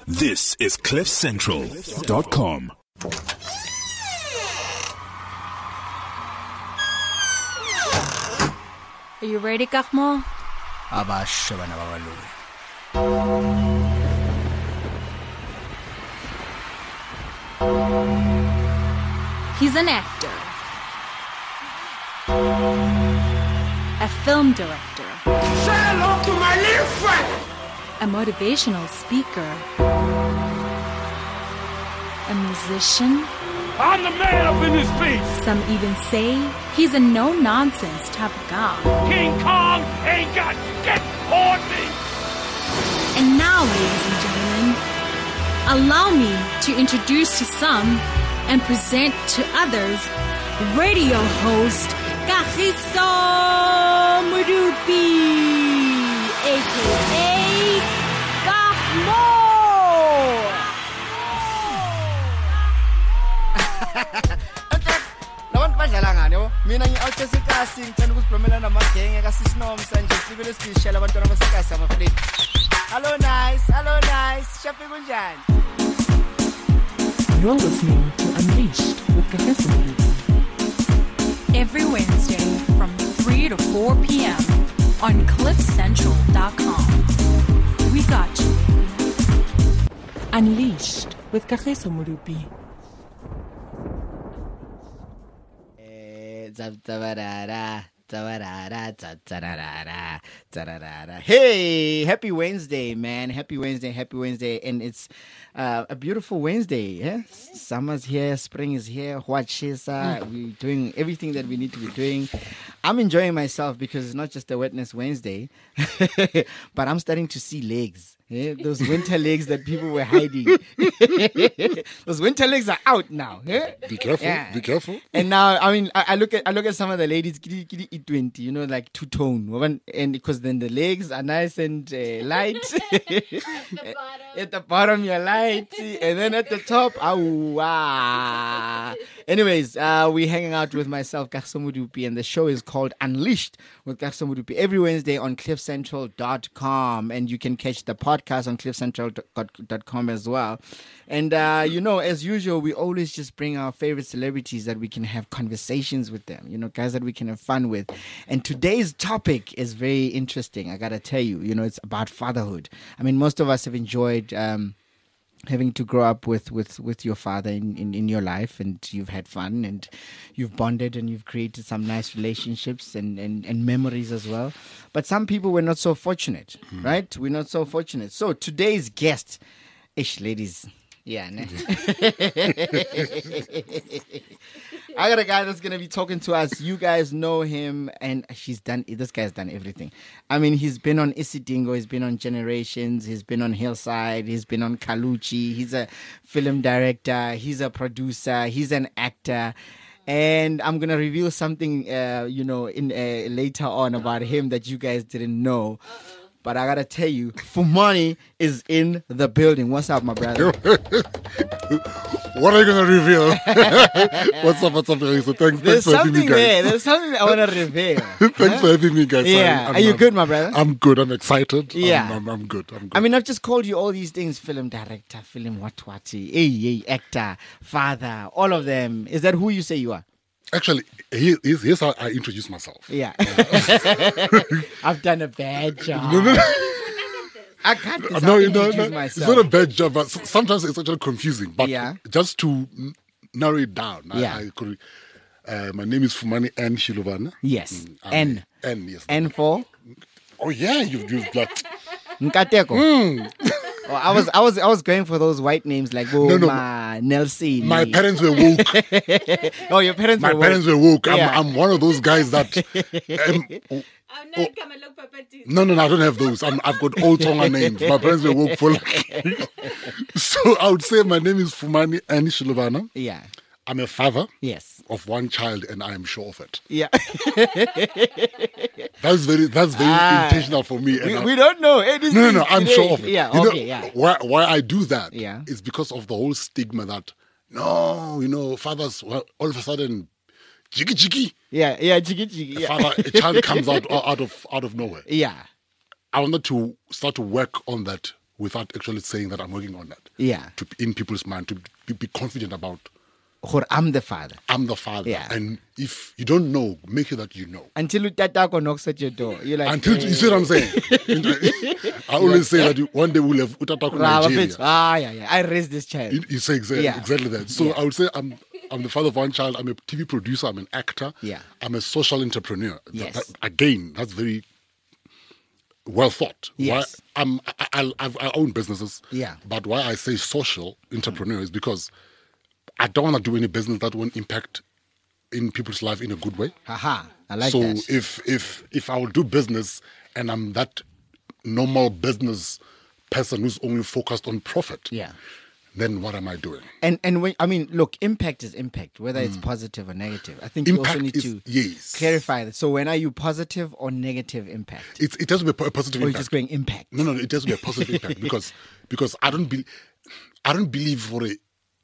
This is CliffCentral.com. Are you ready, Kakmo? Abasha bana babaloi. He's an actor, a film director, Say hello to my little friend. a motivational speaker, a musician. I'm the man up in this piece. Some even say he's a no-nonsense type of guy. King Kong ain't got shit on me. And now, ladies and gentlemen, allow me to introduce to some and present to others radio host Kagiso Modupi, a.k.a. Kakmo. Nabantu badlala ngani yabo? Mina ngi-out esikasi ngicela ukusibromela namagenge kasisinom sanje sibele sishela abantwana basekasi abafredi. Hello nice. Shapi kunjani? You're listening to Unleashed with Kagiso Modupi. Every Wednesday from 3 to 4 p.m. on CliffCentral.com. We got you. Unleashed with Kagiso Modupi. Hey, happy Wednesday, man. Happy Wednesday. And it's a beautiful Wednesday. Yeah? Summer's here, spring is here, we're doing everything that we need to be doing. I'm enjoying myself because it's not just a Wetness Wednesday, but I'm starting to see legs. Yeah, those winter legs that people were hiding. Those winter legs are out now. Yeah? Be careful. And now, I mean, I look at some of the ladies, kitty 20, you know, like two-tone. And because then the legs are nice and light. At the bottom, you're light. And then at the top, Anyways, we're hanging out with myself, Kagiso Modupi, and the show is called Unleashed with Kagiso Modupi every Wednesday on CliffCentral.com. And you can catch the podcast on CliffCentral.com as well. And, as usual, we always just bring our favorite celebrities that we can have conversations with them, guys that we can have fun with. And today's topic is very interesting, I got to tell you. It's about fatherhood. I mean, most of us have enjoyed having to grow up with your father in your life, and you've had fun and you've bonded and you've created some nice relationships and memories as well. But some people were not so fortunate, right? We're not so fortunate. So today's guest, ladies. Yeah, ne? I got a guy that's going to be talking to us. You guys know him, and this guy's done everything. I mean, he's been on Isidingo, he's been on Generations, he's been on Hillside, he's been on Kaluchi, he's a film director, he's a producer, he's an actor. And I'm going to reveal something, later on about him that you guys didn't know. But I gotta tell you, Fumani is in the building. What's up, my brother? What are you gonna reveal? What's up? So thanks for having me, guys. There's something I wanna reveal. Thanks for having me, guys. Yeah. Are you good, my brother? I'm good. I'm excited. Yeah. I'm good. I mean, I've just called you all these things: film director, film watwati, actor, father, all of them. Is that who you say you are? Actually, here's how I introduce myself. Yeah. I've done a bad job. No. I can't No. myself. It's not a bad job, but sometimes it's actually confusing. But yeah. Just to narrow it down, yeah. My name is Fumani N. Shiluvana. Yes. N. Yes. N for? Oh yeah, you've got Nkateko. Oh, I was going for those white names like Nelson. My parents were woke. Oh, your parents were woke. My parents were woke. Yeah. I'm one of those guys that. No, I don't have those. I've got old Tonga names. My parents were woke for. So I would say my name is Fumani N. Shiluvana. Yeah. I'm a father. Yes. Of one child, and I am sure of it. Yeah. That's very intentional for me. We don't know. No, I'm sure of it. Yeah, yeah. Why I do that is because of the whole stigma that, fathers, all of a sudden, jiggy. Yeah, jiggy. A child comes out of nowhere. Yeah. I wanted to start to work on that without actually saying that I'm working on that. Yeah. To in people's mind, to be confident about Gore, I'm the father. I'm the father. Yeah. And if you don't know, make sure that you know. Until Tatako knocks at your door, you're like, Until you see what I'm saying. I always say that one day we'll have Utataku Nigeria. yeah. I raised this child. You say exactly that. So I would say I'm the father of one child. I'm a TV producer. I'm an actor. Yeah. I'm a social entrepreneur. Yes. Again, that's very well thought. Yes. Why I own businesses. Yeah. But why I say social entrepreneur is because I don't want to do any business that won't impact in people's life in a good way. Haha, I like so that. if I will do business and I'm that normal business person who's only focused on profit, Yeah. then what am I doing? And when, I mean, look, impact is impact, whether it's positive or negative. I think you also Impact need is- to yes. clarify that. So when are you positive or negative impact? It has to be a positive Or you're impact. just going impact? No, it has to be a positive impact because I don't believe for a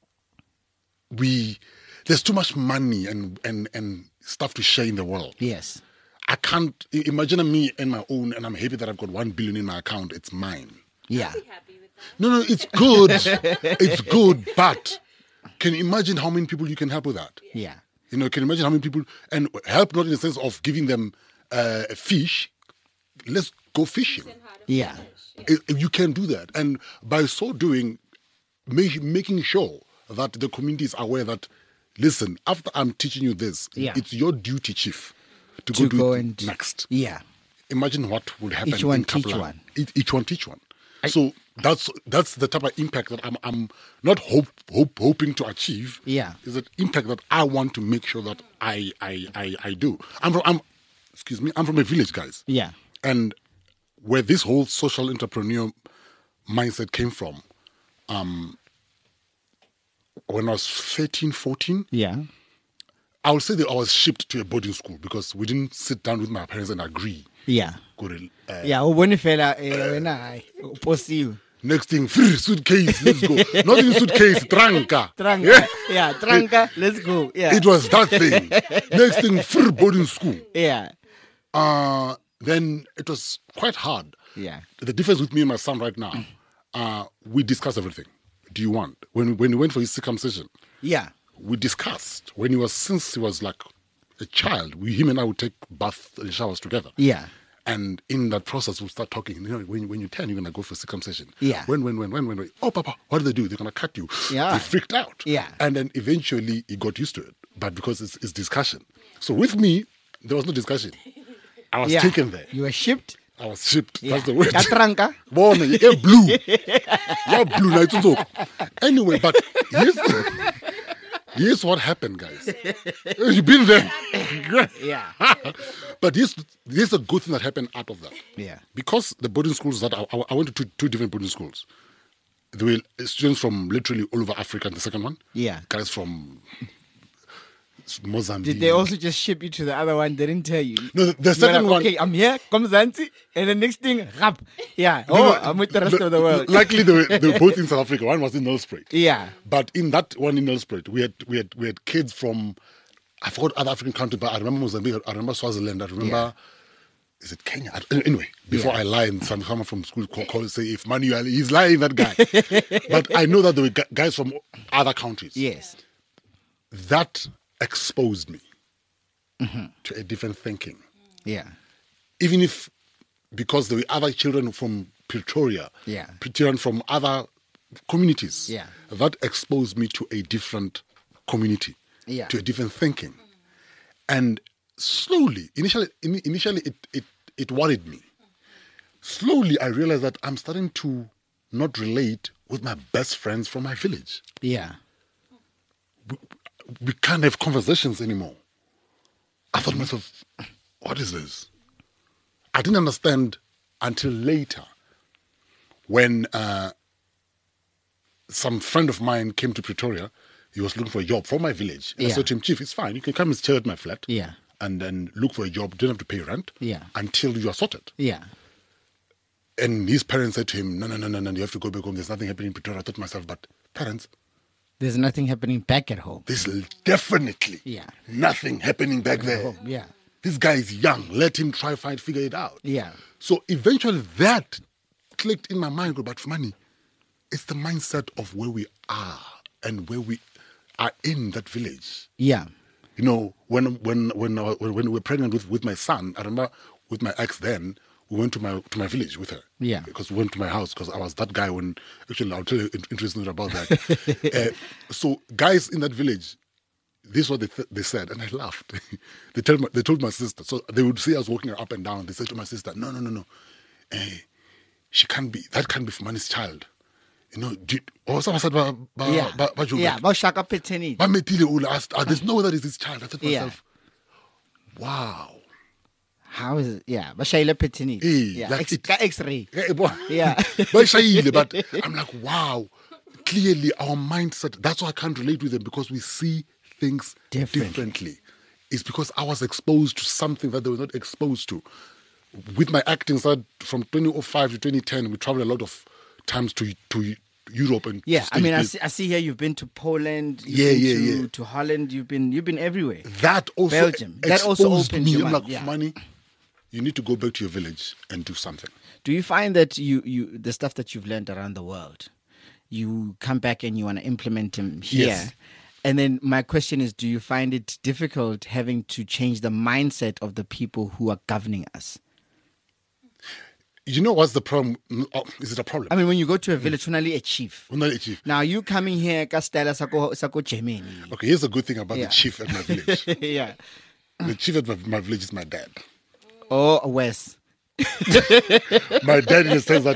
there's too much money and stuff to share in the world. Yes. I can't imagine me and my own, and I'm happy that I've got 1 billion in my account. It's mine. Yeah. No, it's good. It's good, but can you imagine how many people you can help with that? Yeah. You know, can you imagine how many people, and help not in the sense of giving them a fish. Let's go fishing. Yeah. You can do that, and by so doing, making sure that the community is aware that, listen, after I'm teaching you this, Yeah. it's your duty, chief, to To go go do and it next. Yeah. Imagine what would happen. Each one in teach Kaplan. one. Each one teach one. So that's the type of impact that I'm not hoping to achieve. Yeah. Is that impact that I want to make sure that I do. I'm from a village, guys. Yeah. And where this whole social entrepreneur mindset came from, when I was 13, 14, Yeah. I would say that I was shipped to a boarding school because we didn't sit down with my parents and agree. Yeah. Go to, Yeah. Ubone fela wena hayi uposiwe. next thing, suitcase, let's go. Not even suitcase, tranca. Tranka. Yeah, tranka. Let's go. Yeah. It was that thing. Next thing, boarding school. Yeah. Then it was quite hard. Yeah. The difference with me and my son right now, we discuss everything. Do you want? When he went for his circumcision, Yeah. we discussed. Since he was like a child, him and I would take baths and showers together. Yeah. And in that process, we'll start talking. You know, when you turn, you're going to go for circumcision. Yeah. When? Oh, Papa, what do they do? They're going to cut you. Yeah. He freaked out. Yeah. And then eventually he got used to it. But because it's discussion. So with me, there was no discussion. I was Yeah. taken there. You were shipped. I was shipped. Yeah. That's the word. Ka tranka. Bona, you're blue. You're blue. Now it's also. Anyway, but here's what happened, guys. You've been there. Yeah. But here's a good thing that happened out of that. Yeah. Because the boarding schools that I went to two different boarding schools. There were students from literally all over Africa in the second one. Yeah. Guys from Mozambique. Did they also just ship you to the other one? They didn't tell you. No, the You were second like, one. okay, I'm here, come Zanzi, and the next thing, rap. Yeah. Oh, I'm with the rest of the world. Likely they were both in South Africa. One was in Nelspruit. Yeah. But in that one in Nelspruit, we had kids from, I forgot other African countries, but I remember Mozambique, I remember Swaziland, I remember, is it Kenya? Anyway, before I lie and someone from school call say, if Manuel, he's lying, that guy. But I know that there were guys from other countries. Yes. That exposed me to a different thinking. Yeah. Even if, because there were other children from Pretoria, Yeah. children from other communities, Yeah. that exposed me to a different community, Yeah. to a different thinking. And slowly, initially it worried me. Slowly, I realized that I'm starting to not relate with my best friends from my village. Yeah. We can't have conversations anymore. I thought to myself, what is this? I didn't understand until later when some friend of mine came to Pretoria. He was looking for a job from my village. And I Yeah. said to him, Chief, it's fine. You can come and chill at my flat. Yeah. And then look for a job. You don't have to pay rent. Yeah. Until you are sorted. Yeah. And his parents said to him, no, you have to go back home. There's nothing happening in Pretoria. I thought to myself, but parents, There's nothing happening back at home. there's definitely Yeah. nothing happening back there. Home. Yeah. This guy is young. Let him figure it out. Yeah. So eventually that clicked in my mind, but for money, it's the mindset of where we are and where we are in that village. Yeah. You know, when we were pregnant with my son, I remember with my ex then, we went to my village with her. Yeah. Because we went to my house because I was that guy when, actually, I'll tell you interesting about that. So guys in that village, this is what they said, and I laughed. They told my sister. So they would see us walking up and down. They said to my sister, no. She can't be, that can't be Fumani's child. You know, someone said, about Shaka Petini. There's no way that is his child. I said to myself, wow. How is it? Yeah, but Shaila Petini. Yeah, like X-ray. Yeah. But I'm like, wow. Clearly, our mindset, that's why I can't relate with them, because we see things differently. It's because I was exposed to something that they were not exposed to. With my acting side, from 2005 to 2010, we traveled a lot of times to Europe and I see here you've been to Poland, to Holland, you've been everywhere. That also Belgium. That also opened your mind. Money. You need to go back to your village and do something. Do you find that you the stuff that you've learned around the world, you come back and you want to implement them here? Yes. And then my question is, do you find it difficult having to change the mindset of the people who are governing us? You know what's the problem? Is it a problem? I mean, when you go to a village, only a chief. Only a chief. Now, you coming here, Castella, Sako Germany. Okay, here's a good thing about the chief at my village. Yeah. The chief at my village is my dad. Oh, Wes. My dad in the sense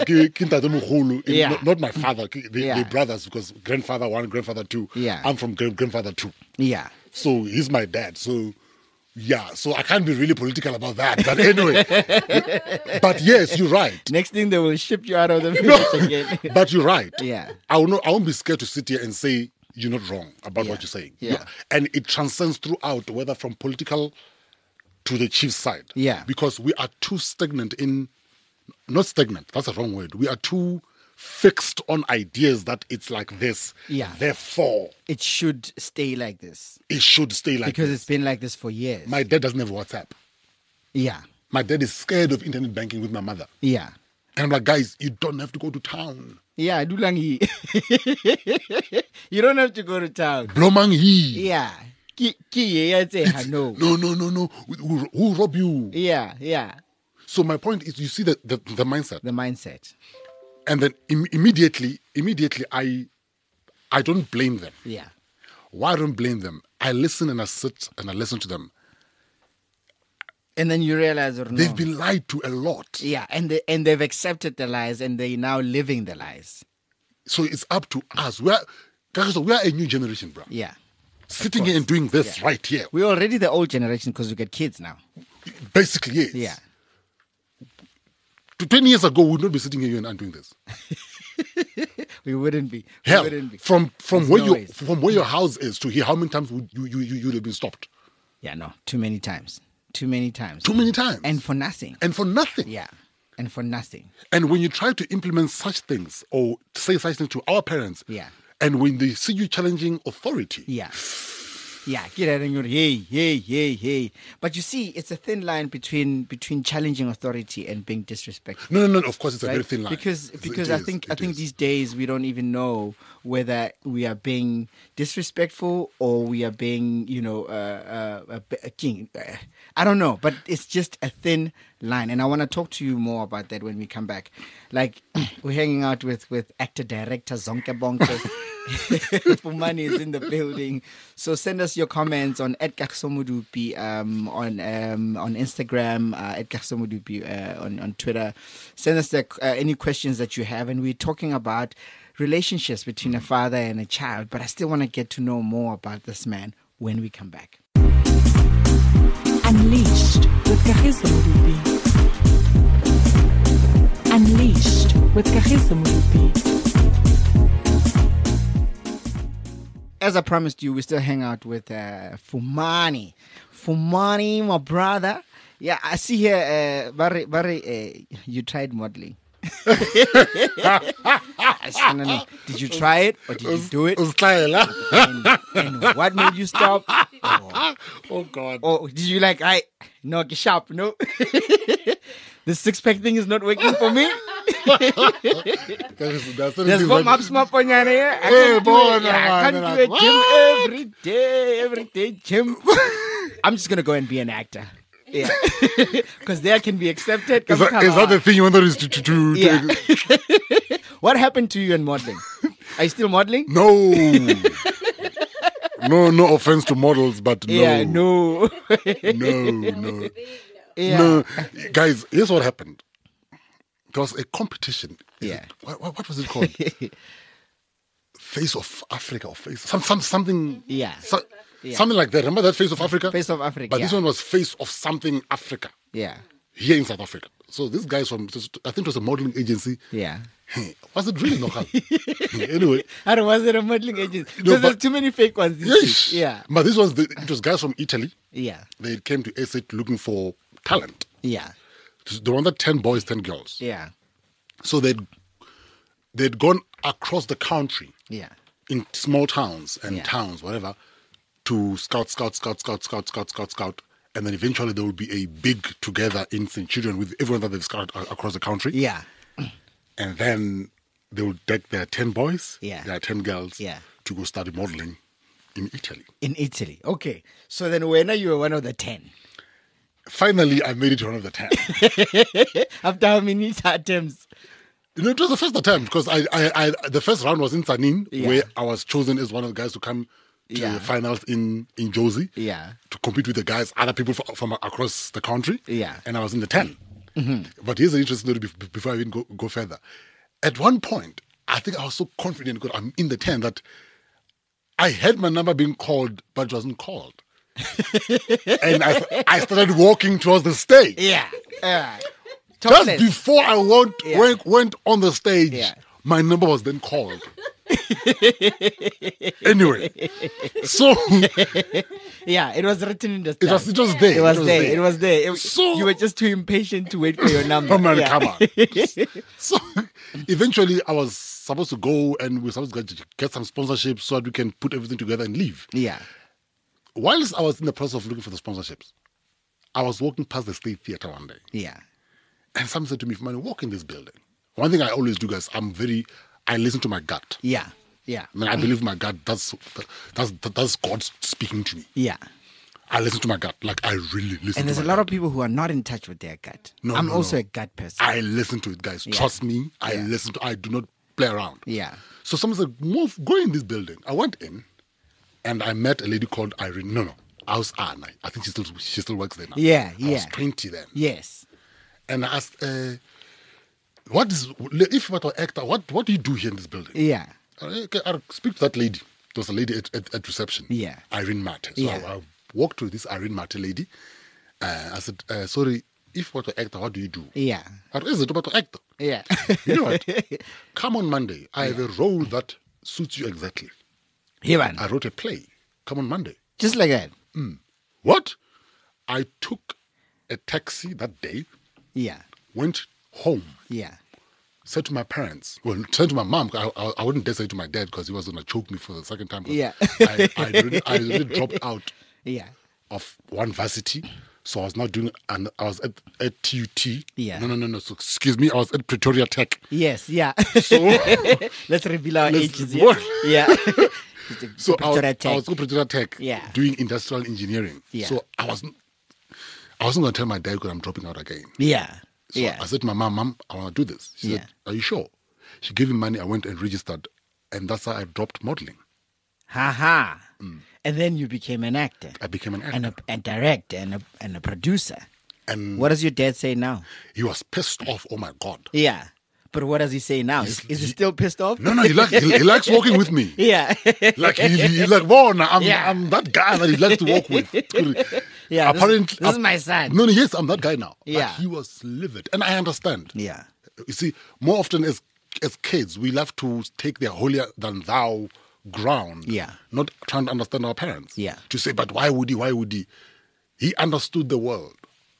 that not my father, they're brothers, because grandfather 1, grandfather 2. Yeah. I'm from grandfather 2. Yeah. So he's my dad. So so I can't be really political about that. But anyway, but yes, you're right. Next thing, they will ship you out of the village again. But you're right. Yeah. I won't be scared to sit here and say you're not wrong about what you're saying. Yeah. And it transcends throughout, whether from political to the chief's side. Yeah. Because we are too stagnant not stagnant, that's the wrong word. We are too fixed on ideas that it's like this. Yeah. Therefore, it should stay like this. It should stay like because this. It's been like this for years. My dad doesn't have WhatsApp. Yeah. My dad is scared of internet banking with my mother. Yeah. And I'm like, guys, you don't have to go to town. Yeah, Dulangi. You don't have to go to town. Blomangi. Yeah. No. No. Who rob you? Yeah. So my point is, you see the mindset. The mindset. And then immediately, I don't blame them. Yeah. Why I don't blame them? I listen and I sit and I listen to them. And then you realize, they've been lied to a lot. Yeah, and they've accepted the lies and they're now living the lies. So it's up to us. We are a new generation, bro. Yeah. Sitting here and doing this right here. We're already the old generation because we get kids now. Basically, yes. Yeah. 20 years ago, we would not be sitting here and doing this. We wouldn't be. Hell, we wouldn't be. From where your house is to here, how many times would you have been stopped? Yeah, no, too many times. Too many times. And for nothing. Yeah. And for nothing. And when you try to implement such things or say such things to our parents, and when they see you challenging authority, hey. But you see, it's a thin line between challenging authority and being disrespectful. No. Of course, it's a very thin line. Because I think these days we don't even know whether we are being disrespectful or we are being, a king. I don't know, but it's just a thin line, and I want to talk to you more about that when we come back. Like, we're hanging out with actor director Zonke Bonke. Fumani is in the building, so send us your comments on @Kaksomudupi on Instagram, @Kaksomudupi on Twitter. Send us any questions that you have, and we're talking about relationships between a father and a child. But I still want to get to know more about this man when we come back. Unleashed with Kagiso Modupi. Unleashed with Kagiso Modupi. As I promised you, we still hang out with Fumani. Fumani, my brother. Yeah, I see here, you tried modeling. I just want to know, did you try it or did you do it? And what made you stop? Oh God. Or did you get sharp, no? The 6-pack thing is not working for me? There's one mapsmaponyane here. Hey, boy, I can't do a what? gym every day, gym. I'm just gonna go and be an actor. Yeah, because there can be accepted. Is that the thing you wanted is to Yeah. What happened to you in modeling? Are you still modeling? No. No offense to models, but no. Yeah, no. No. Yeah. No. Guys, here's what happened. There was a competition. Yeah. What was it called? Face of Africa or Face something. Yeah. Yeah. Something like that. Remember that Face of Africa? Face of Africa. But this one was Face of something Africa. Yeah. Here in South Africa. So this guy's from, I think it was a modeling agency. Yeah. Was it really Nogal? Anyway. How was it a modeling agency? No, Because there's too many fake ones. Yes. Yeah. But this was, it was guys from Italy. Yeah. They came to SA looking for talent. Yeah. They wanted 10 boys, 10 girls. Yeah. So they'd gone across the country Yeah. in small towns and Yeah. towns, whatever, to scout. And then eventually there will be a big together in Centurion with everyone that they've scouted across the country. Yeah. And then they will take their 10 boys, Yeah. their 10 girls, Yeah. to go study modeling in Italy. In Italy. Okay. So then when you were one of the 10? Finally, I made it to one of the 10. After how many attempts? You know, it was the first attempt because I the first round was in Sanin, Yeah. where I was chosen as one of the guys to come to Yeah. the finals in Jozi. Yeah. To compete with the guys, other people from across the country. Yeah. And I was in the 10. But here's an interesting story before I even go further. At one point, I think I was so confident because I'm in the 10 that I had my number being called, but it wasn't called. And I started walking towards the stage. Yeah. Just Topless. before I went on the stage, Yeah. my number was then called. Anyway, so Yeah, it was written in the it was there. It was there. It was there. So- you were just too impatient to wait for your number. Come on, Yeah. come on. So eventually I was supposed to go and we were supposed to get some sponsorships so that we can put everything together and leave. Yeah. Whilst I was in the process of looking for the sponsorships, I was walking past the State Theatre one day. Yeah. And someone said to me, "Man, walk in this building." One thing I always do, guys, I listen to my gut. Yeah. Yeah. I mean, I believe my gut, that's God speaking to me. Yeah. I listen to my gut. Like, I really listen And there's to a my lot gut. of people who are not in touch with their gut. No, I'm no, also no. a gut person. I listen to it, guys. Trust me. I Yeah. listen to I do not play around. Yeah. So someone said, go in this building. I went in and I met a lady called Irene. No. I was Anna. I think she still works there now. Yeah, I was yeah. 20 then. Yes. And I asked, if you were to actor, what do you do here in this building? Yeah. Okay, I'll speak to that lady. There was a lady at reception. Yeah. Irene Mate. So Yeah. I walked to this Irene Mate lady. I said, sorry, if you were to actor, what do you do? Yeah. What is it about to actor? Yeah. You know what? Come on Monday. I have a role that suits you exactly. Here, man. I wrote a play. Come on Monday. Just like that. What? I took a taxi that day, Yeah. went home, Yeah. said to my parents, said to my mom, I wouldn't dare say to my dad because he was going to choke me for the second time. 'cause Yeah. I already dropped out Yeah. of one varsity. So I was not doing, and I was at TUT. Yeah. No. So excuse me, I was at Pretoria Tech. Yes. Yeah. So, Let's reveal our Let's- ages here. what? Yeah. so I Pretoria Tech. was at Pretoria Tech Yeah. doing industrial engineering. Yeah. So I wasn't going to tell my dad because I'm dropping out again. Yeah. So Yeah. I said to my mom, I want to do this. She said, are you sure? She gave me money. I went and registered. And that's how I dropped modeling. Ha. And then you became an actor. I became an actor. And a director and a producer. And What does your dad say now? he was pissed off. Oh, my God. Yeah. But what does he say now? Is he still pissed off? No, he likes working with me. Yeah. Like, he like, whoa, I'm Yeah. that guy that he likes to work with. Yeah. Apparently, This is my son. No, yes, I'm that guy now. But Yeah. he was livid. And I understand. Yeah. You see, more often as kids, we love to take their holier than thou ground. Yeah. Not trying to understand our parents. Yeah. To say, but why would he? He understood the world.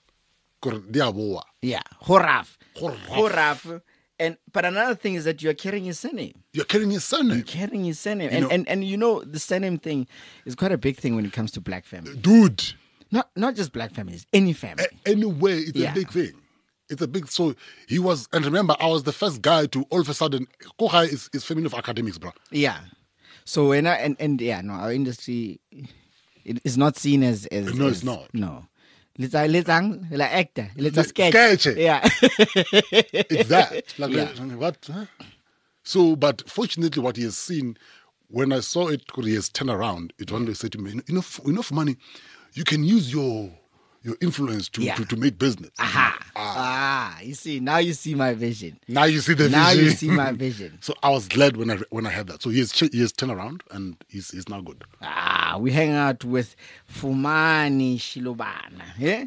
Yeah. Horaf. But another thing is that you're carrying his surname. You're carrying his surname. Carrying his surname. You know- And you know, the surname thing is quite a big thing when it comes to black families. Dude, Not just black families, any family. anyway, it's Yeah. a big thing. It's a big, so he was, and remember, I was the first guy to all of a sudden, Kogai is family of academics, bro. Yeah. So when our industry, it is not seen as No, it's not. No. Let's actor. Let's sketch. Sketch. Yeah. It's that. Like, Yeah. what? Huh? So, but fortunately, what he has seen, when I saw it, he has turned around, it one day said to me, enough money, you can use your influence to make business. You see, now you see my vision. Now you see the vision. Now you see my vision. So I was glad when I had that. So he has turned around and he's now good. We hang out with Fumani Shilobana. Yeah?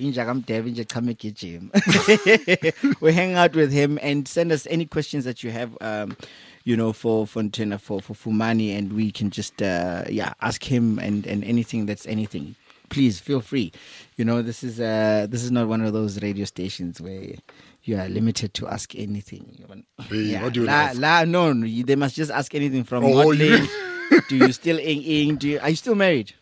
We hang out with him and send us any questions that you have, for Fontana, for Fumani, and we can just ask him and anything that's anything. Please feel free. This is not one of those radio stations where you are limited to ask anything. Hey, what do you ask? No, they must just ask anything from modeling. Do you still are you still married?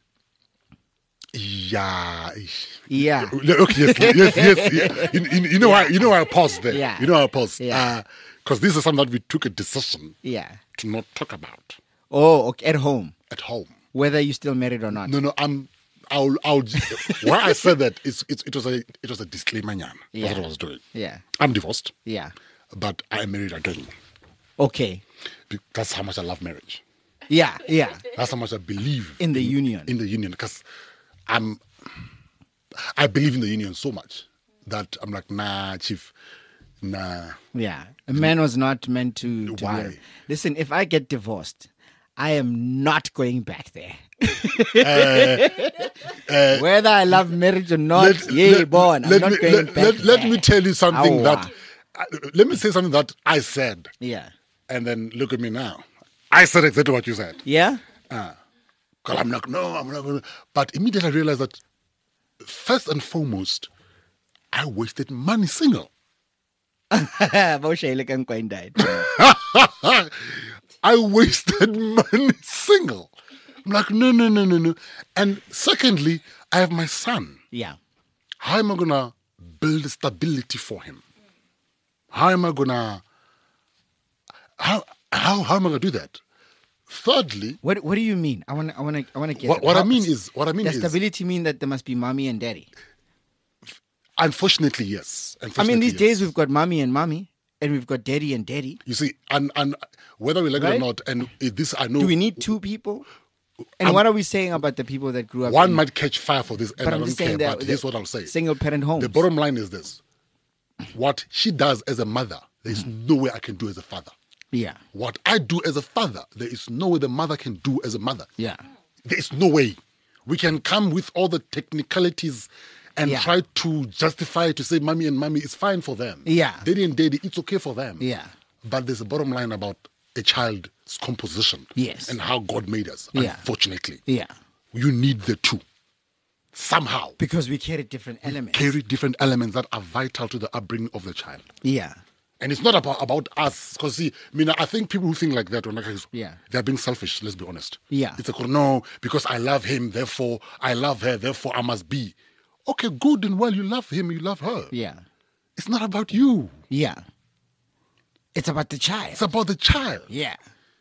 Yeah. Yeah. Okay, yes. You know why I paused there. Yeah. You know why I paused. Yeah. Because this is something that we took a decision Yeah. to not talk about Oh, okay. At home. at home. Whether you're still married or not. No, I'll why I said that it was a disclaimer, Nyan. Yeah. That's what I was doing. Yeah. I'm divorced, Yeah. but I am married again. Okay. That's how much I love marriage. Yeah. Yeah. That's how much I believe In the union. In the union, because I believe in the union so much that I'm like, nah, chief, nah. Yeah. A man was not meant to Why? be. Listen, if I get divorced, I am not going back there. Whether I love marriage or not, I'm not going back there. Let me tell you something Awa. let me say something that I said, Yeah. and then look at me now. I said exactly what you said. Yeah? Because I'm not going to. But immediately I realized that first and foremost, I wasted money single. Boshele kan kwai died. I wasted money single. I'm like, no. And secondly, I have my son. Yeah. How am I going to build stability for him? How am I going to... How am I going to do that? Thirdly... What do you mean? I want to get What I mean is... Does stability mean that there must be mommy and daddy? Unfortunately, yes. These days we've got mommy and mommy, and we've got daddy and daddy. You see, and whether we like it or not, and this I know... Do we need two people? And what are we saying about the people that grew up... One might catch fire for this, and But I I'm don't just care, saying that but here's what I'll say. Single parent homes. The bottom line is this. What she does as a mother, there is no way I can do as a father. Yeah. What I do as a father, there is no way the mother can do as a mother. Yeah. There is no way. We can come with all the technicalities and Yeah. try to justify to say mommy and mommy is fine for them. Yeah. Daddy and daddy, it's okay for them. Yeah. But there's a bottom line about a child's composition. Yes. And how God made us. Yeah. Unfortunately. Yeah. You need the two. Somehow. Because we carry different elements. Carry different elements that are vital to the upbringing of the child. Yeah. And it's not about us. Because, see, I think people who think like that, they're being selfish, let's be honest. Yeah. It's like, no, because I love him, therefore I love her, therefore I must be. Okay, good and well, you love him, you love her. Yeah. It's not about you. Yeah. It's about the child. It's about the child. Yeah.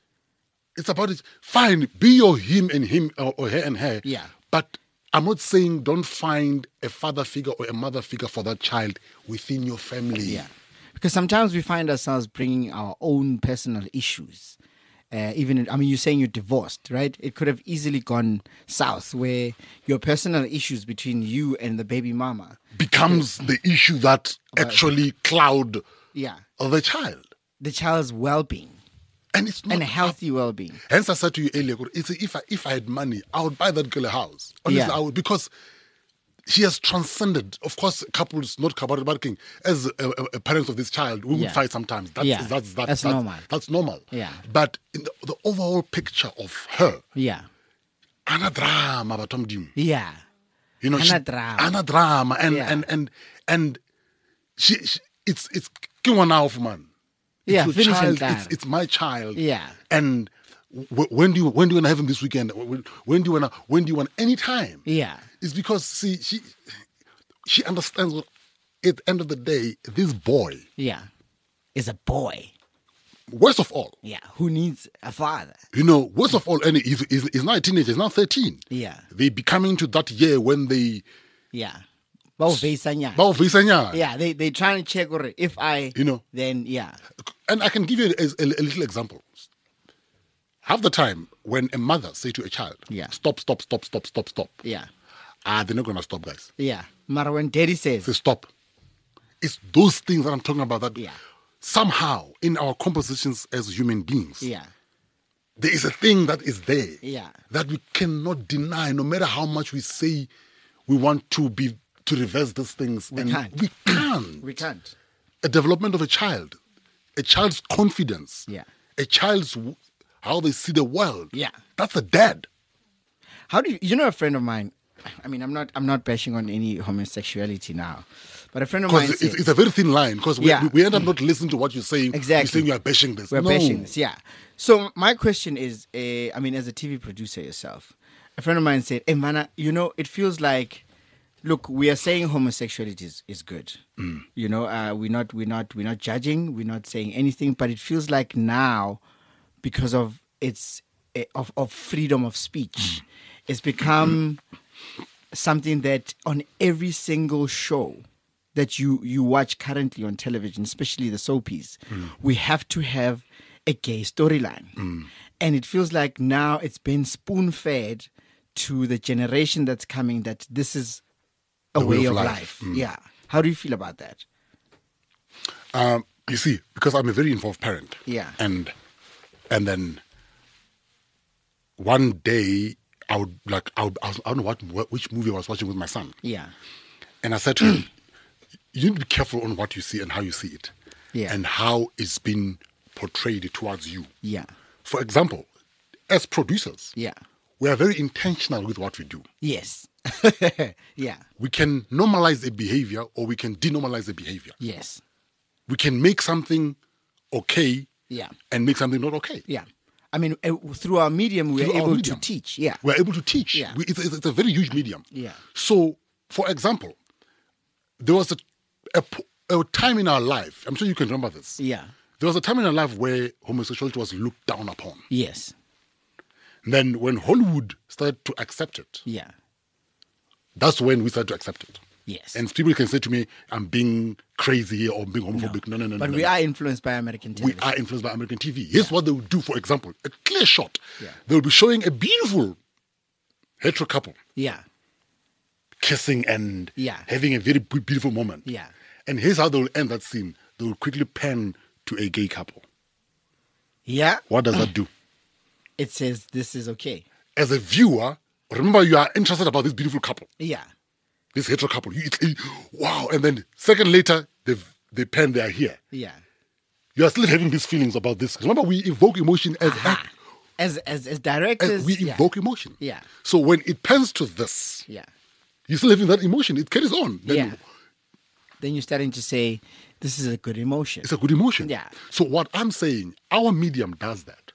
It's about it. Fine, be your him and him or her and her. Yeah. But I'm not saying don't find a father figure or a mother figure for that child within your family. Yeah. Because sometimes we find ourselves bringing our own personal issues. You're saying you're divorced, right? It could have easily gone south where your personal issues between you and the baby mama becomes the issue that actually cloud the child. The child's well-being. And it's not and healthy well-being. Hence I said to you earlier, if I had money, I would buy that girl a house. Honestly, I would, because she has transcended. Of course, couples, not couple, but as a parent of this child, we would fight sometimes. That's normal. That's normal. Yeah. But in the overall picture of her, ana drama batomdim. Yeah. Ana drama, and she it's kiwana of man. Yeah, it's your child, that. it's my child. Yeah. And when do you want to have him this weekend? When do you want any time? Yeah. It's because she understands what at the end of the day, this boy, Yeah. Is a boy. worst of all, Yeah. Who needs a father? worst of all, and he's not a teenager, he's not 13. Yeah. They be coming to that year when they, Yeah. Baufeisanyana. yeah. Yeah, they trying to check if I, then yeah. And I can give you a little example. Half the time, when a mother say to a child, Yeah. stop. Yeah. They're not going to stop, guys. Yeah. But when daddy says, Say stop. It's those things that I'm talking about that Yeah. somehow in our compositions as human beings, yeah. there is a thing that is there Yeah. that we cannot deny, no matter how much we say we want to reverse these things. We can't. We can't. We can't. A development of a child's confidence, Yeah. a child's how they see the world. Yeah. That's a dad. How do you know a friend of mine? I mean, I'm not bashing on any homosexuality now, but a friend of mine Because said, it's a very thin line. Because we end up not listening to what you're saying. Exactly. You're saying you are bashing this. we're No. bashing this. Yeah. So my question is, I mean, as a TV producer yourself, a friend of mine said, "Hey, Mana, it feels like, look, we are saying homosexuality is good. We're not judging. We're not saying anything, but it feels like now, because of of freedom of speech, it's become something that on every single show that you watch currently on television, especially the soapies, we have to have a gay storyline. And it feels like now it's been spoon-fed to the generation that's coming that this is a way of life. Yeah. How do you feel about that? You see, because I'm a very involved parent. Yeah. And then one day I don't know which movie I was watching with my son. Yeah. And I said to him, you need to be careful on what you see and how you see it. Yeah. And how it's been portrayed towards you. Yeah. For example, as producers, Yeah. we are very intentional with what we do. Yes. Yeah. We can normalize a behavior or we can denormalize a behavior. Yes. We can make something okay Yeah. and make something not okay. Yeah. I mean, through our medium, we're Through our able medium. to teach. Yeah. We're able to teach. Yeah. It's a very huge medium. Yeah. So, for example, there was a time in our life, I'm sure you can remember this. Yeah. There was a time in our life where homosexuality was looked down upon. Yes. And then when Hollywood started to accept it, Yeah. that's when we started to accept it. Yes. And people can say to me, I'm being crazy here or being homophobic. No. But we are influenced by American We television. are influenced by American TV. Here's what they will do, for example, a clear shot. Yeah. They will be showing a beautiful hetero couple Yeah. kissing and Yeah. having a very beautiful moment. Yeah. And here's how they will end that scene. They will quickly pan to a gay couple. Yeah. What does that do? It says this is okay. As a viewer, remember you are interested about this beautiful couple, Yeah. this hetero couple. Wow. And then second later, they pan, they are here. Yeah. You are still having these feelings about this. Remember, we evoke emotion As directors, we yeah. evoke emotion. Yeah. So when it pans to this, Yeah. you're still having that emotion. It carries on. Then Yeah. Then you're starting to say, this is a good emotion. it's a good emotion. Yeah. So what I'm saying, our medium does that.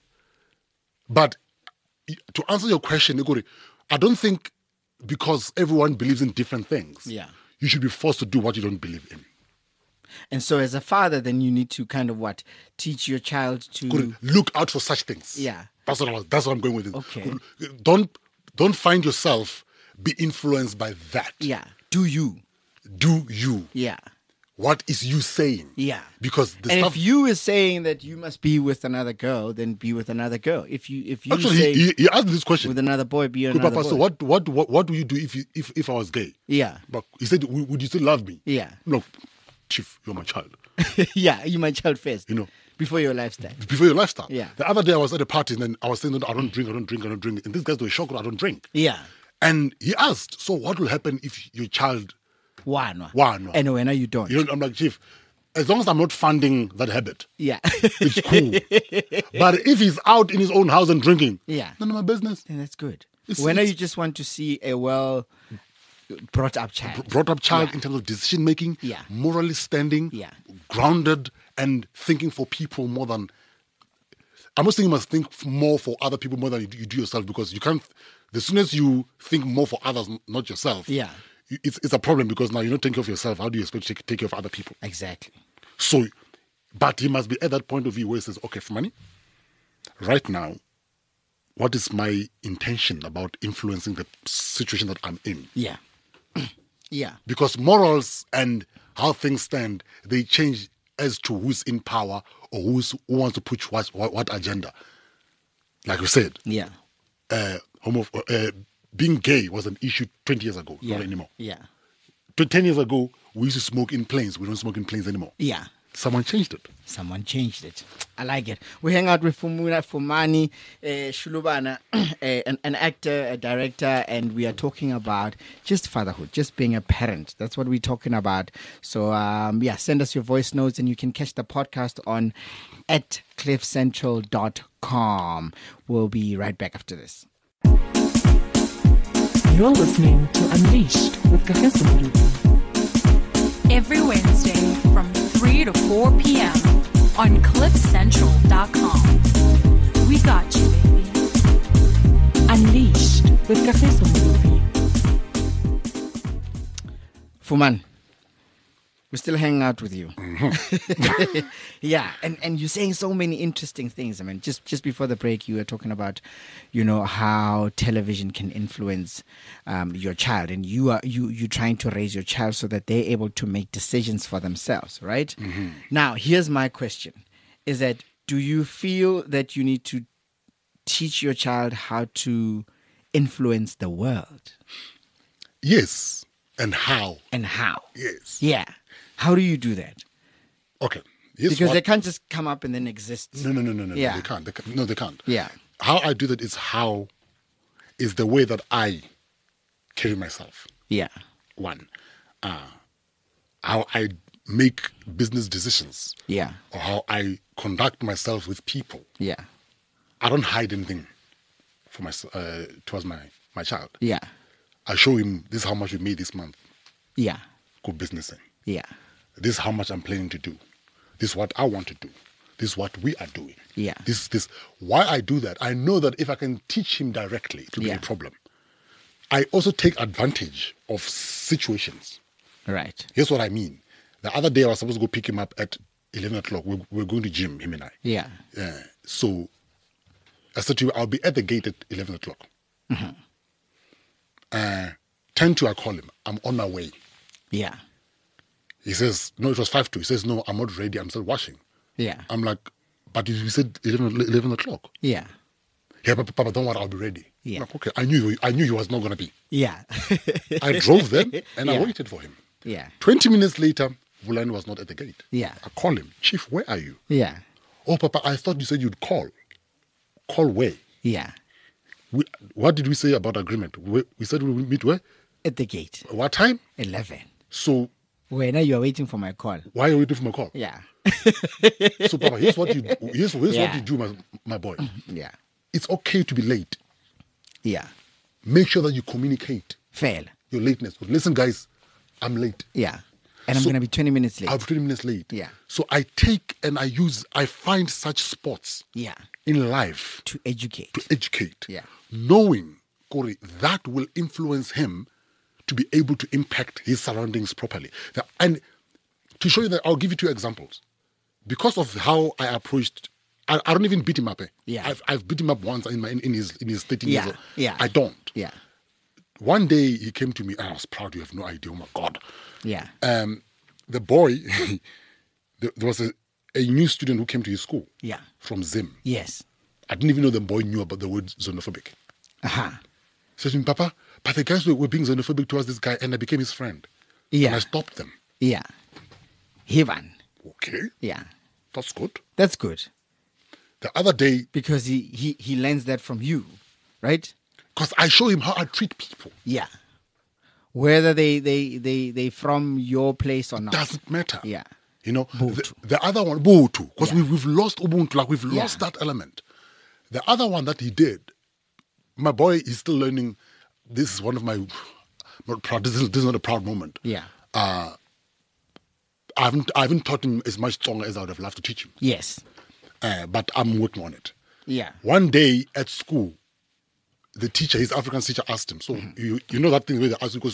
But to answer your question, Igori, I don't think because everyone believes in different things, Yeah. you should be forced to do what you don't believe in. And so as a father, then you need to kind of teach your child to... Igori, look out for such things. Yeah. That's what I'm going with it. Okay. Don't find yourself be influenced by that. Yeah. Do you? Do you? Yeah. What is you saying? Yeah. Because the And stuff. if you is saying that you must be with another girl, then be with another girl. If you Actually, say he asked me this question. with another boy, be Good another Papa, so boy. what do you do if I was gay? Yeah. But he said, would you still love me? Yeah. No, Chief, you're my child. Yeah, you my child first. You know. Before your lifestyle. Before your lifestyle. Yeah. The other day I was at a party and then I was saying, no, I don't drink. And these guys were shocked, I don't drink. Yeah. And he asked, so what will happen if your child... One. One. And when you don't. I'm like, Chief, as long as I'm not funding that habit, Yeah. it's cool. But if he's out in his own house and drinking, Yeah. none of my business. Then that's good. It's- When it's- you just want to see a well brought up child. Brought up child Yeah. in terms of decision making, Yeah. morally standing, Yeah. grounded, and thinking for people more than. I'm not saying you must think more for other people more than you do yourself, because you can't. As soon as you think more for others, not yourself, Yeah. it's a problem because now you're not taking care of yourself. How do you expect to take care of other people? Exactly. So, but he must be at that point of view where he says, okay, for money, right now, what is my intention about influencing the situation that I'm in? Yeah. Yeah. Because morals and how things stand, they change as to who's in power or who wants to push what agenda. Like you said, Yeah. Being gay was an issue 20 years ago, Yeah. not anymore. Yeah. 10 years ago, we used to smoke in planes. We don't smoke in planes anymore. Yeah. Someone changed it. Someone changed it. I like it. We hang out with Fumani Shulubana, an actor, a director, and we are talking about just fatherhood, just being a parent. That's what we're talking about. So, send us your voice notes and you can catch the podcast on at cliffcentral.com. We'll be right back after this. You're listening to Unleashed with Kagiso Modupi. Every Wednesday from 3 to 4 p.m. on cliffcentral.com. We got you, baby. Unleashed with Kagiso Modupi. Fuman, we're still hanging out with you. Mm-hmm. Yeah, and you're saying so many interesting things. I mean, just before the break, you were talking about, how television can influence your child, and you trying to raise your child so that they're able to make decisions for themselves, right? Mm-hmm. Now, here's my question: is that do you feel that you need to teach your child how to influence the world? Yes. And how? And how? Yes. Yeah. How do you do that? Okay. Here's Because what- they can't just come up and then exist. No. Yeah. They can't. No, they can't. Yeah. How I do that is the way that I carry myself. Yeah. One, how I make business decisions, Yeah. or how I conduct myself with people. Yeah. I don't hide anything for towards my child. Yeah. I show him this is how much we made this month. Yeah. Good businessing. Yeah. This is how much I'm planning to do. This is what I want to do. This is what we are doing. Yeah. This. Why I do that, I know that if I can teach him directly, it will be Yeah. a problem. I also take advantage of situations. Right. Here's what I mean. The other day I was supposed to go pick him up at 11 o'clock. We're going to gym, him and I. Yeah. So I said to you, I'll be at the gate at 11 o'clock. 10 to I call him. I'm on my way. Yeah. He says, no, it was 5 to. He says, no, I'm not ready. I'm still washing. Yeah. I'm like, but you said 11 o'clock. Yeah. Yeah, but Papa, don't worry, I'll be ready. Yeah. I'm like, okay, I knew he was not going to be. Yeah. I drove there and I Yeah. waited for him. Yeah. 20 minutes later, Vulani was not at the gate. Yeah. I call him, Chief, where are you? Yeah. Oh, Papa, I thought you said you'd call. Call where? Yeah. What did we say about agreement? We said we would meet where? At the gate. What time? 11. So When you are waiting for my call. why are you waiting for my call? Yeah. So, Papa, here's what you here's what Yeah. you do, my boy. Yeah. It's okay to be late. Yeah. Make sure that you communicate Fail. your lateness. Listen, guys, I'm late. Yeah. And I'm So- going to be 20 minutes late. I'm 20 minutes late. Yeah. So I take and I find such spots Yeah. in life To educate. to educate. Yeah. Knowing, Corey, that will influence him to be able to impact his surroundings properly. And to show you that, I'll give you 2 examples. Because of how I approached, I don't even beat him up. Yeah. I've beat him up once in his 13 years Yeah. old. Yeah. I don't. Yeah. One day he came to me and I was proud. You have no idea. Oh my God. Yeah. The boy, there was a new student who came to his school. Yeah. From Zim. Yes. I didn't even know the boy knew about the word xenophobic. Uh-huh. He said to me, Papa, but the guys were being xenophobic towards this guy and I became his friend. And Yeah. I stopped them. Yeah. Hivan. Okay, Yeah. that's good. That's good. The other day, Because he learns that from you, right? because I show him how I treat people, Yeah. Whether they from your place or not. doesn't matter. Yeah. You know, Ubuntu. the other one, Ubuntu, because Yeah. we've lost Ubuntu, like we've lost Yeah. that element. The other one that he did, my boy is still learning. This is one of my, not proud, this is not a proud moment. Yeah. I haven't taught him as much Tsonga as I would have loved to teach him. Yes. But I'm working on it. Yeah. One day at school, the teacher, his African teacher, asked him, so you know that thing where they ask you,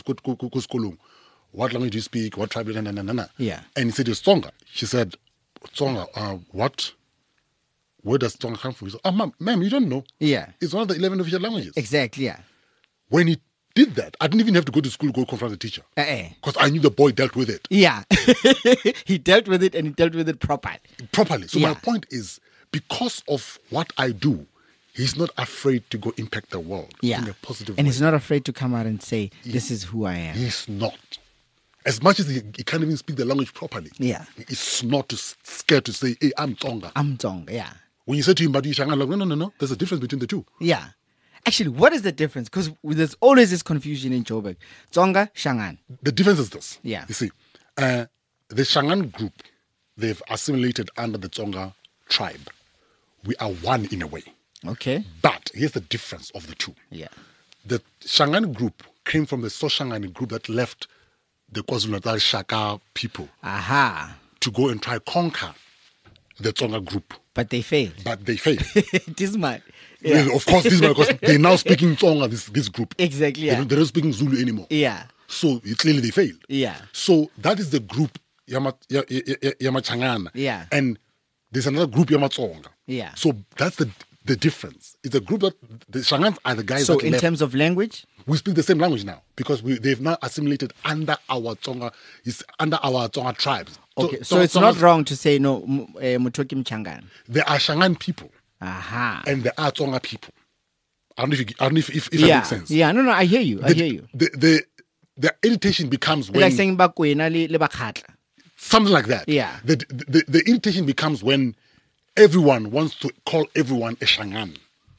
what language do you speak? What tribe? Yeah. And he said, it's Tsonga. She said, Tsonga, what? Where does Tsonga come from? He said, ma'am, you don't know. Yeah. It's one of the 11 official languages. Exactly, yeah. When he did that, I didn't even have to go to school, go confront the teacher. Because I knew the boy dealt with it. Yeah. He dealt with it, and he dealt with it properly. So my point is, because of what I do, he's not afraid to go impact the world in a positive way. And he's not afraid to come out and say, this is who I am. He's not. As much as he can't even speak the language properly. Yeah. He's not scared to say, hey, I'm Tsonga. I'm Tsonga, yeah. When you say to him, but you Shangan, like, no. There's a difference between the two. Yeah. Actually, what is the difference? Because there's always this confusion in Joburg. Tsonga, Shangan. The difference is this. Yeah. You see, the Shangan group, they've assimilated under the Tsonga tribe. We are one in a way. Okay. But here's the difference of the two. Yeah. The Shangan group came from the Soshangan group that left the KwaZulu-Natal Shaka people to go and try conquer the Tsonga group. But they failed. Dismal. Yeah. Well, of course, dismal because they're now speaking Tsonga, this group. Exactly, yeah. They're not speaking Zulu anymore. Yeah. So clearly they failed. Yeah. So that is the group Yamachangana. Yeah. And there's another group Yamatsonga. Yeah. So that's the difference. It's a group that the Shangans are the guys so that in left. terms of language? We speak the same language now because they've now assimilated under our Tsonga, under our Tsonga tribes. Okay, so it's not wrong to say no, Mutoki Mchangan. There are Shangan people. And there are Tsonga people. I don't know if that makes sense. Yeah, no, I hear you. The irritation becomes when... Like saying Bakwena le Bakhatla. Something like that. Yeah. The irritation becomes when everyone wants to call everyone a Shangan.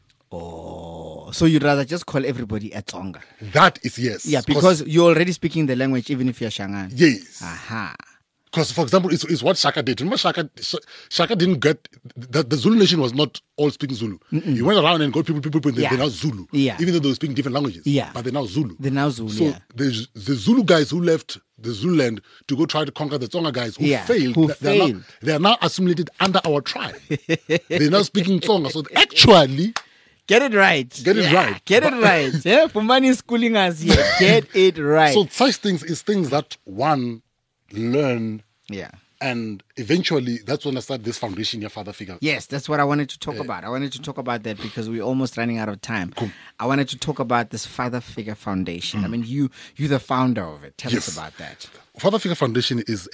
Oh, so you'd rather just call everybody a Tsonga? That is yes. Yeah, because you're already speaking the language even if you're Shangan. Yes. Because, for example, it's what Shaka did. Remember, Shaka didn't get... The Zulu nation was not all speaking Zulu. He went around and got people, and they're now Zulu. Yeah. Even though they were speaking different languages. Yeah. But they're now Zulu. So the Zulu guys who left the Zululand to go try to conquer the Tsonga guys who failed. They are now assimilated under our tribe. They're now speaking Tsonga. So actually... Get it right. Get it right. Yeah, for money schooling us here. Get it right. So such things is things that one learn. Yeah. And eventually, that's when I start this foundation, your father figure. Yes, that's what I wanted to talk about. I wanted to talk about that because we're almost running out of time. Cool. I wanted to talk about this Father Figure Foundation. I mean, you're the founder of it. Tell us about that. Father Figure Foundation is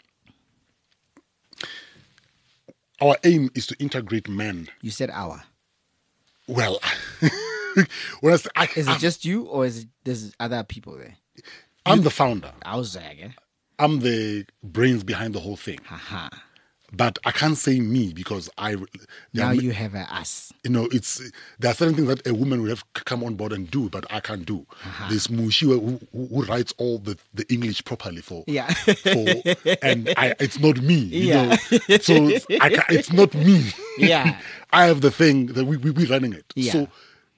our aim is to integrate men. You said our. Well, is it just you or is it there's other people there? I'm the founder. I'm the brains behind the whole thing. But I can't say me because you have a us. There are certain things that a woman will have to come on board and do, but I can't do. There's Mushi who writes all the English properly for and it's not me. You know? So it's not me. Yeah. I have the thing that we're running it. Yeah. So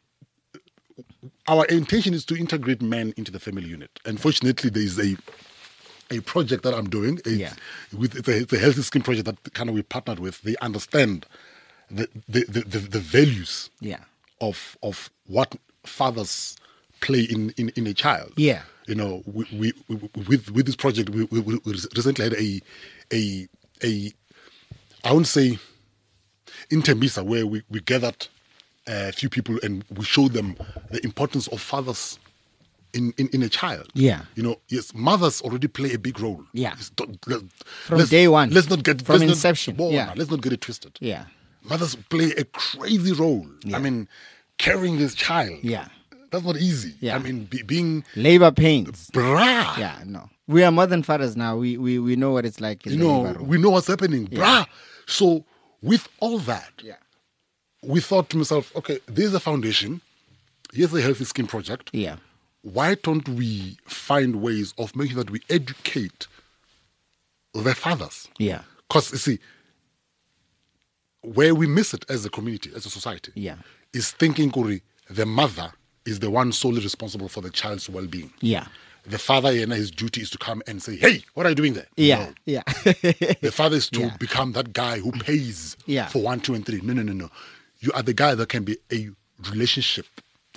our intention is to integrate men into the family unit. And fortunately, there is a project that I'm doing. It's a healthy scheme project that kind of we partnered with. They understand the values of what fathers play in a child. Yeah. We with this project we recently had a I won't say in Tembisa where we gathered a few people and we showed them the importance of fathers in a child. Yeah. Yes, mothers already play a big role. Yeah. From day one. Let's not get from inception. Let's not get it twisted. Yeah. Mothers play a crazy role. Yeah. I mean, carrying this child. Yeah. That's not easy. Yeah. I mean, being labor pains. Brah. Yeah, no. We are more than fathers now. We know what it's like. We know what's happening. Brah. So with all that, we thought to myself, okay, there's a foundation. Here's a healthy skin project. Yeah. Why don't we find ways of making that we educate their fathers? Yeah. Because, you see, where we miss it as a community, as a society, is thinking, Kuri, the mother is the one solely responsible for the child's well-being. Yeah. The father, his duty is to come and say, hey, what are you doing there? Yeah. No. Yeah. The father is to become that guy who pays for 1, 2, and 3. No. You are the guy that can be a relationship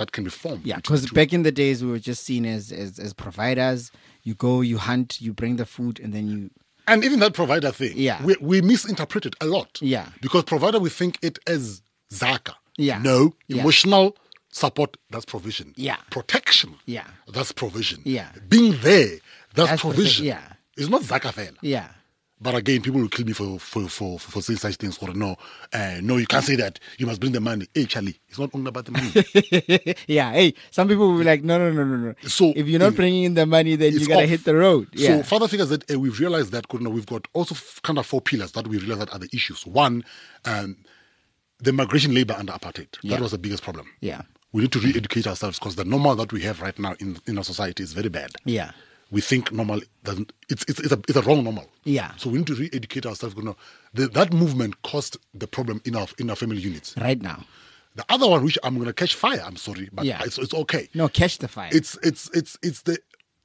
that can be formed. Yeah, because back in the days, we were just seen as providers. You go, you hunt, you bring the food, and then you... And even that provider thing, Yeah. we misinterpret it a lot. Yeah. Because provider, we think it as Zaka. Yeah. No, Yeah. emotional support, that's provision. Yeah. Protection, Yeah. that's provision. Yeah. Being there, that's That's provision. yeah. It's not Zaka fela. Yeah. But again, people will kill me for saying such things. Or no, you can't say that. You must bring the money. Hey, Charlie, it's not only about the money. Yeah. Hey, some people will be like, no. So, if you're not bringing in the money, then you it's gotta off. hit the road. Yeah. So father figures that we've realized that we've got also kind of 4 pillars that we realize that are the issues. One, the migration labor under apartheid. Yeah. That was the biggest problem. Yeah. We need to re-educate ourselves because the normal that we have right now in our society is very bad. Yeah. We think normal doesn't. It's a wrong normal. Yeah. So we need to re-educate ourselves. That movement caused the problem in our family units. Right now. The other one, which I'm going to catch fire. I'm sorry, but Yeah. it's okay. No, catch the fire. It's the.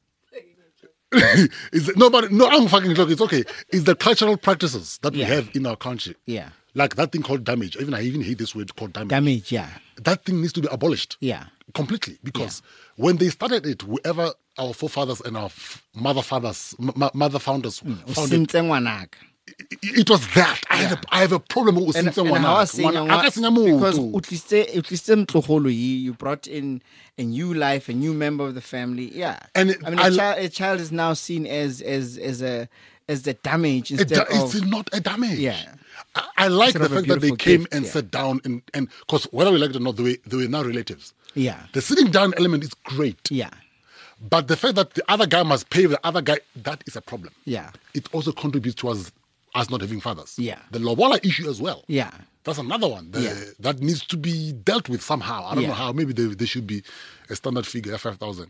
I'm fucking joking. It's okay. It's the cultural practices that Yeah. we have in our country. Yeah. Like that thing called damage. I even hate this word called damage. Damage. Yeah. That thing needs to be abolished. Yeah. Completely. Because when they started it, whoever our forefathers and our mother founders founded, it was that. I have a problem with And Sintse I was saying, Ngwanaka. because utlise mtlogolo you brought in a new life, a new member of the family. Yeah, And a child is now seen as the damage instead It's of not a damage. Yeah. I like Instead the of a fact that they beautiful came gift, and yeah. sat down and because whether we like it or not, they were now relatives. yeah, The sitting down element is great. yeah, But the fact that the other guy must pay the other guy, that is a problem. yeah, It also contributes to us not having fathers. Yeah. The Lobola issue as well. yeah, That's another one Yeah. that needs to be dealt with somehow. I don't Yeah. know how. Maybe there should be a standard figure, 5,000.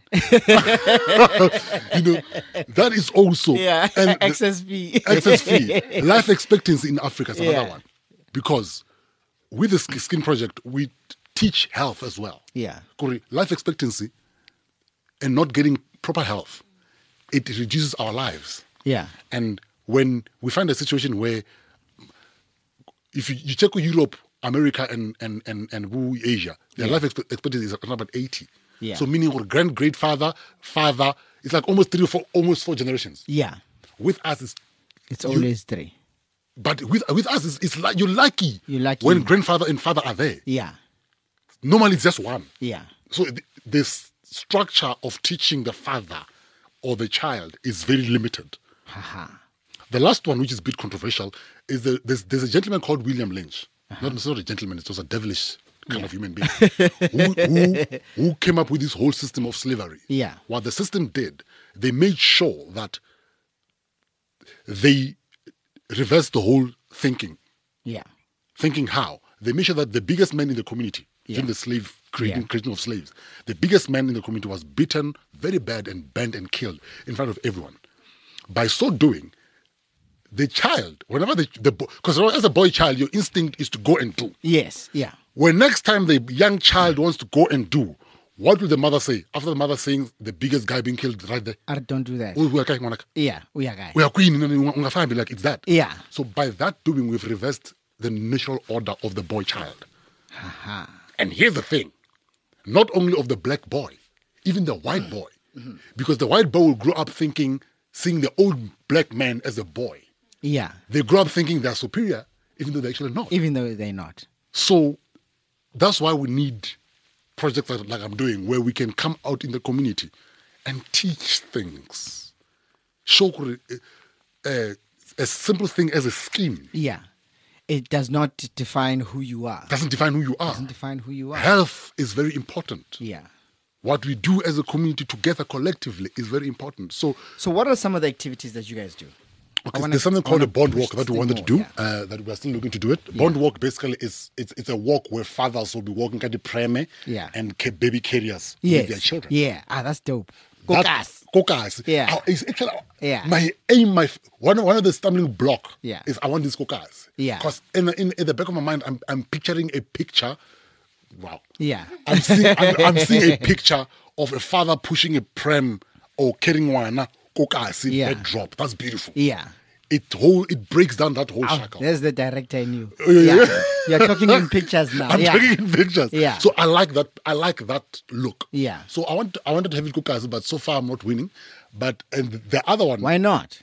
That is also yeah. and Excess fee. excess fee. Life expectancy in Africa is another Yeah. one. Because with the Skin Project, we teach health as well. Yeah. Correct. Life expectancy and not getting proper health, it reduces our lives. Yeah, And when we find a situation where if you check with Europe, America, and Asia, their life expectancy is around about 80. Yeah. So meaning our great-grandfather, father, it's like almost 3 or 4, almost 4 generations. yeah. With us, It's always 3. but with us, it's like you're lucky. You're lucky. When grandfather and father are there. Yeah, Normally it's just one. yeah, So this structure of teaching the father or the child is very limited. haha, The last one, which is a bit controversial, is there's a gentleman called William Lynch. It's not a gentleman, it was a devilish kind of human being who came up with this whole system of slavery. Yeah. What the system did, they made sure that they reversed the whole thinking. yeah, Thinking how? They made sure that the biggest man in the community, during the slave creating of slaves, the biggest man in the community was beaten very bad and burned and killed in front of everyone. By so doing, the child, whenever because as a boy child, your instinct is to go and do. yes, yeah, When next time the young child wants to go and do, what will the mother say? After the mother saying the biggest guy being killed right there. don't do that. We are guy, Monica. Yeah, we are guys. We are queen, like it's that. Yeah. So by that doing, we've reversed the natural order of the boy child. And here's the thing: not only of the black boy, even the white boy, because the white boy will grow up seeing the old black man as a boy. Yeah, They grow up thinking they're superior, even though they're actually not. even though they're not. So that's why we need projects like I'm doing, where we can come out in the community and teach things. Show a simple thing as a scheme Yeah, it does not define who you are. doesn't define who you are. Doesn't define who you are. Health is very important. Yeah. What we do as a community together collectively is very important. So So, what are some of the activities that you guys do? there's something called a bond walk push that we this wanted to thing do, more, that we're still looking to do it. Bond walk basically is it's a walk where fathers will be walking at the preme Yeah. and baby carriers Yes. with their children. Yeah. That's dope. That- Kokas. Yeah. It's actually Yeah. my aim. One of the stumbling block Yeah. is I want these kokas. Yeah. Because in the back of my mind, I'm picturing a picture. Wow. Yeah. I'm seeing a picture of a father pushing a pram or carrying one kokasi Yeah. bed drop. That's beautiful. Yeah. it breaks down that whole shackle. There's the director in you. Yeah. You're talking in pictures now. I'm talking in pictures. Yeah. So I like that look. Yeah. So I wanted to have it Kukazi, but so far I'm not winning. But and the other one. Why not?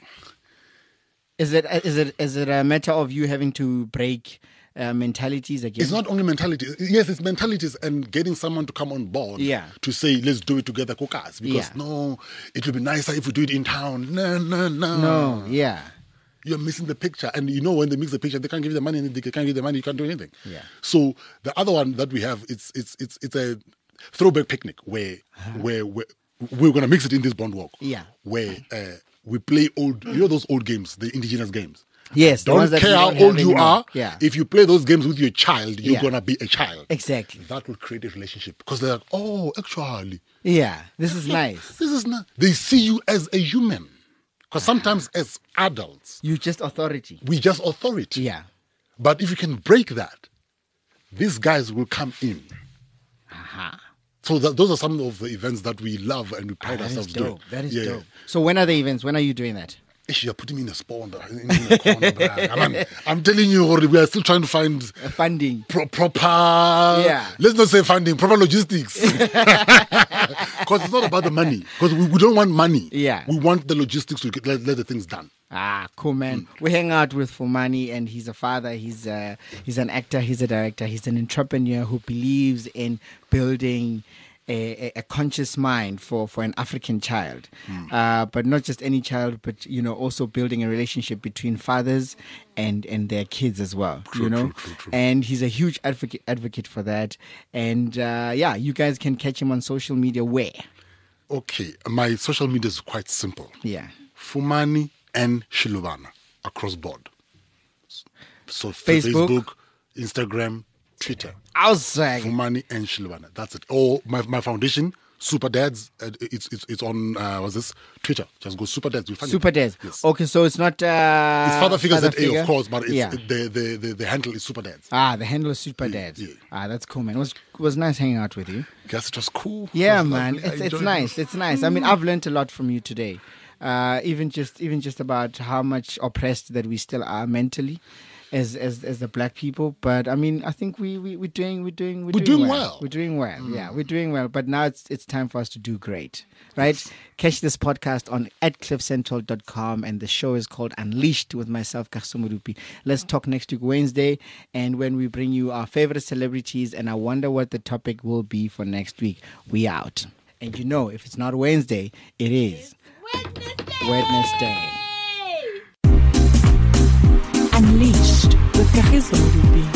Is it a matter of you having to break mentalities again? It's not only mentality. Yes, it's mentalities and getting someone to come on board. Yeah. To say let's do it together, Kukazi. Because no, it would be nicer if we do it in town. No. Yeah. You're missing the picture. And you know when they mix the picture, they can't give you the money, and they can't give you the money, you can't do anything. Yeah. So the other one that we have, it's a throwback picnic where we're gonna mix it in this bond walk. Yeah. Where we play those old games, the indigenous games. Yes. the ones Don't that care we how don't have old you anymore. are. Yeah. If you play those games with your child, you're Yeah. gonna be a child. Exactly. That will create a relationship because they're like, oh, actually, Yeah. This is nice. this is not. They see you as a human. Because sometimes as adults, You just authority. we just authority. Yeah. But if you can break that, these guys will come in. So those are some of the events that we love and we pride That is ourselves doing. dope. That is Yeah, dope. So when are the events? When are you doing that? You're putting me in a spot in the corner. Bruh. I'm telling you, we are still trying to find Funding. proper. Yeah. Let's not say funding, proper logistics. Because it's not about the money. Because we don't want money. Yeah. We want the logistics to let the things done. Ah, cool, man. We hang out with Fumani, and he's a father. He's an actor. He's a director. He's an entrepreneur who believes in building a conscious mind for an African child, but not just any child, but also building a relationship between fathers and their kids as well. True. And he's a huge advocate for that. And you guys can catch him on social media. Where? Okay, my social media is quite simple. Yeah. Fumani and Shilubana across board. So Facebook? Instagram, Twitter. Outside. Fumani and Shilubana. That's it. Or my foundation, Super Dads. It's on Twitter. Just go Super Dads. You'll find Super it. Dads. Yes. Okay, so it's not. It's Father Figures Father at A, Figure. of course, but it's, Yeah. the handle is Super Dads. The handle is Super Dads. yeah. That's cool, man. It was nice hanging out with you. Guess it was cool. Yeah, It was man. lovely. I It's enjoyed nice. it. It's nice. I mean, I've learned a lot from you today. Even just about how much oppressed that we still are mentally as the black people. But I mean, I think we're doing well. We're doing well. Yeah, we're doing well. But now it's time for us to do great. Right? Catch this podcast on @cliffcentral.com, and the show is called Unleashed with myself, Kagiso Modupi. Let's talk next week, Wednesday, and when we bring you our favorite celebrities, and I wonder what the topic will be for next week. We out. And if it's not Wednesday, it is Wednesday. Unleashed with Kagiso Modupi.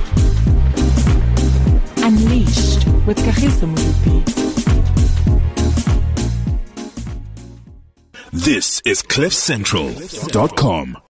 Unleashed with Kagiso Modupi. This is CliffCentral.com.